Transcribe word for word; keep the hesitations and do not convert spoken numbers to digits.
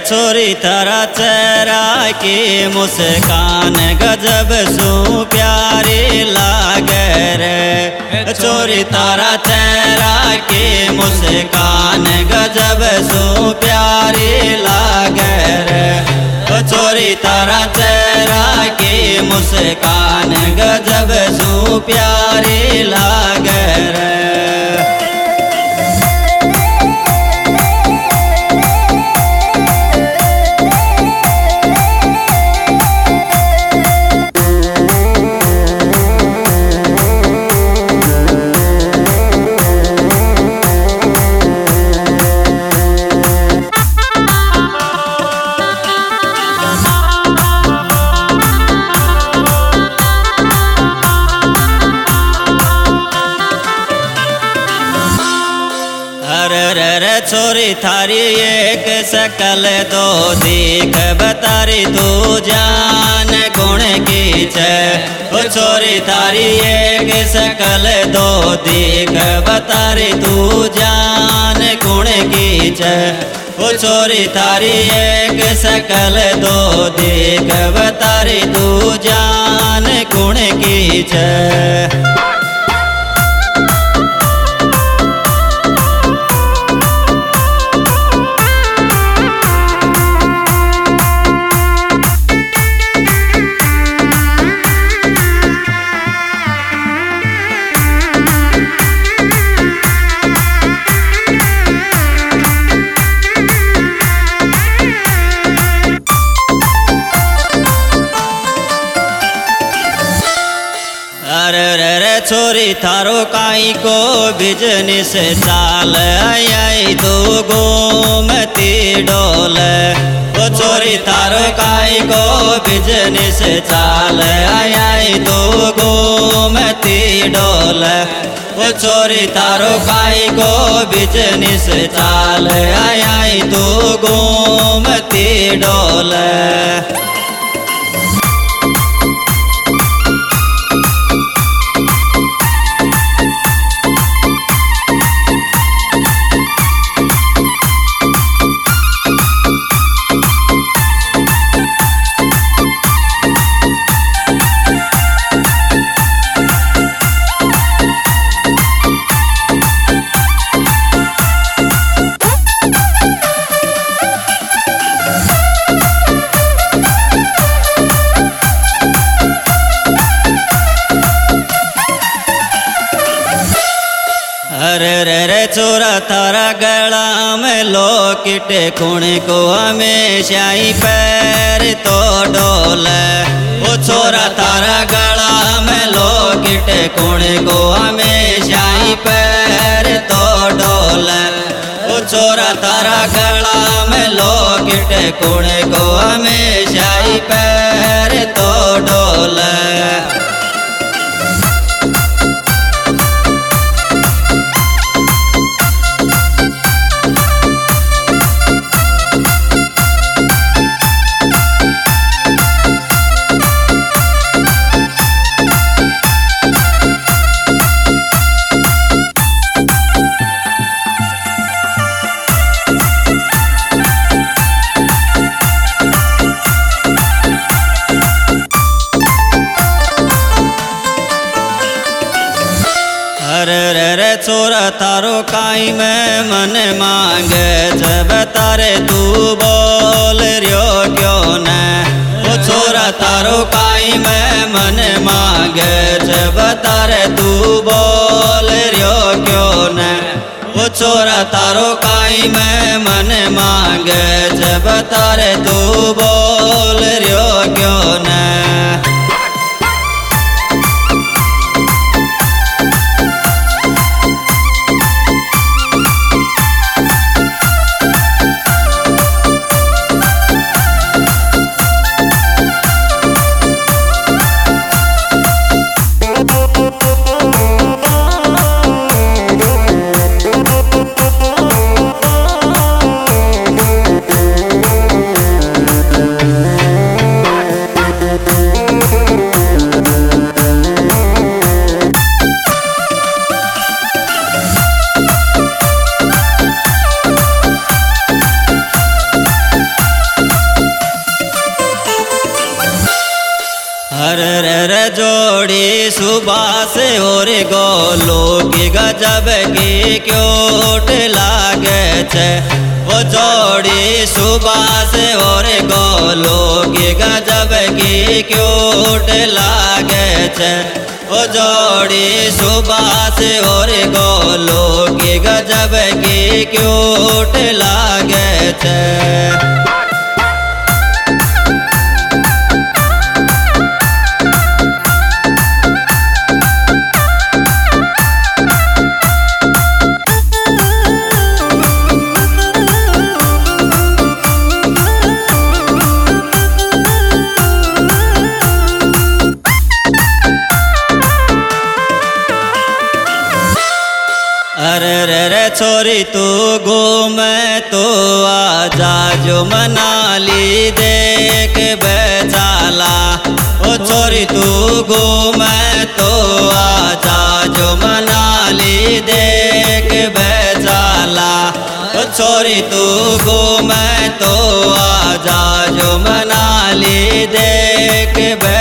छोरी तारा चेहरा की मुस्कान गजब सू प्यारी लागे रे। छोरी तारा चेहरा की मुस्कान गजब सू प्यारी लागे रे। छोरी तारा चेहरा की मुस्कान गजब सू प्यारी लागे रे। छोरी थारी एक शकल दो देख बतारी तू जान गुण की छे। ओ छोरी थारी एक शकल दो देख बतारी तू जान गुण की छे। ओ छोरी थारी एक शकल दो देख बतारी तू जान गुण की छे। छोरी थारो काई को बिजनेस चाल आई तो घूमती डोल। ओ छोरी थारो काई को बिजनेस चाल आई तो घूमती डोल। ओ छोरी थारो काई को बिजनेस चाल आई तो घूमती डोल। अरे रे रे छोरा थारा गला में लोकिट कुण को हमेशा ही पैर तो डोल। ओ छोरा थारा गला में लोकिट कुण को हमेशा ही पैर तो डोल। ओ छोरा थारा गला में लोकिट कुण को हमेशा ही पैर तो डोल। छोरा थारो काई में मन मांगे जब तारे तू बोल रियो क्यों न। ओ छोरा थारो काई में मन मांगे जब तारे तू बोल रियो क्यों न। ओ छोरा थारो काई में मन मांगे जब तारे तू बोल रियो क्यों न। अरे रे रे जोड़ी सुबह से और गोलू की गजब की क्यूट लागे छे। वो जोड़ी सुबह से और गोलू की गजब की क्यूट लागे छे। वो जोड़ी सुबह से और गोलू की गजब की क्यूट लागे छे। अरे रे रे छोरी तू घूमे तो आजा जो मनाली देख बेचाला। ओ छोरी तू घूमे तो आजा जो मनाली देख बेचाला। ओ छोरी तू घूमे तो आजा जो मनाली देख